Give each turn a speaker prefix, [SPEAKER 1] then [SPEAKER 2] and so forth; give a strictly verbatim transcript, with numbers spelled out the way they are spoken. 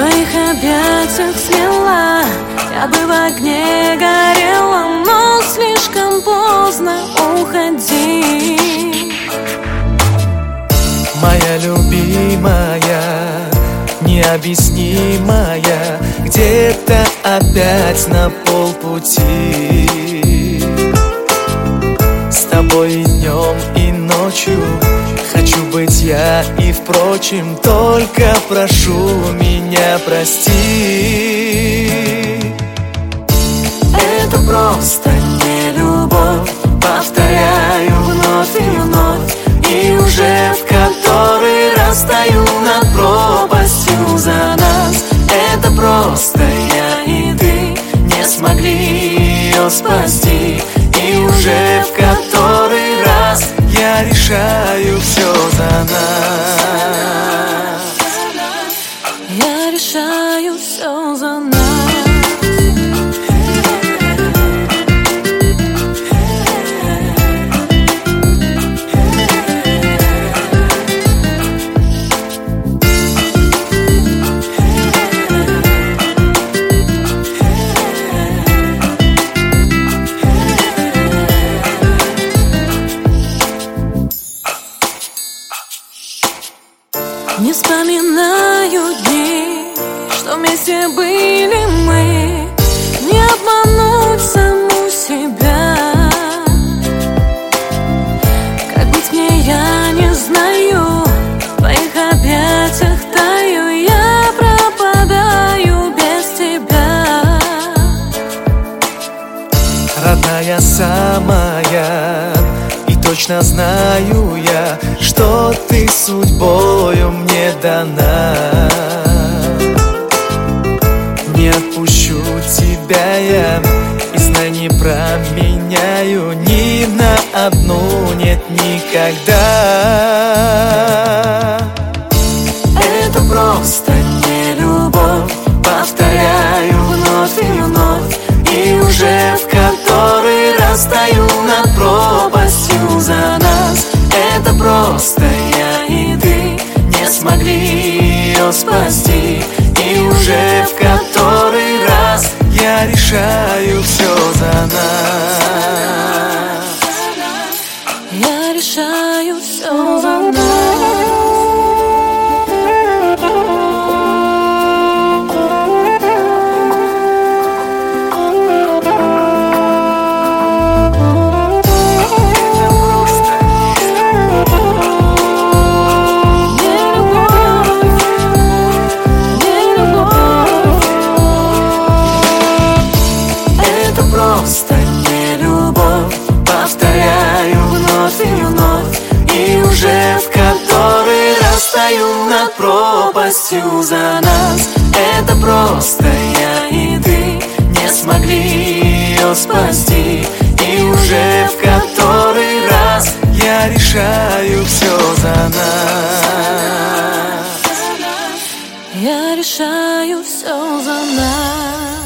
[SPEAKER 1] твоих объятиях смела, я бы в огне горела, но слишком поздно уходи.
[SPEAKER 2] Моя любимая, необъяснимая, где-то опять на полпути. С тобой и днем, и ночью хочу быть я, и впрочем, только прошу меня прости.
[SPEAKER 1] Это просто не любовь, повторяю вновь и вновь, и уже в который раз стою над пропастью за нас. Это просто я и ты не смогли ее спасти, и уже в который раз я решаю все за нас. Я решаю все за нас. Не вспоминаю дни, что вместе были мы, не обмануть саму себя. Как быть мне, я не знаю, в твоих объятиях таю, я пропадаю без тебя.
[SPEAKER 2] Родная самая, точно знаю я, что ты судьбою мне дана. Не отпущу тебя я, и знай, не променяю ни на одну, нет, никогда.
[SPEAKER 1] Это просто не любовь, повторяю вновь и вновь, и уже в который раз стою над пропастью за нас. Это просто я и ты не смогли ее спасти, и уже в который раз я решаю все за нас. Я решаю все за нас. Просто не любовь, повторяю вновь и вновь, и уже в который раз стою над пропастью за нас. Это просто я и ты не смогли ее спасти, и уже в который раз я решаю все за нас. Я решаю все за нас.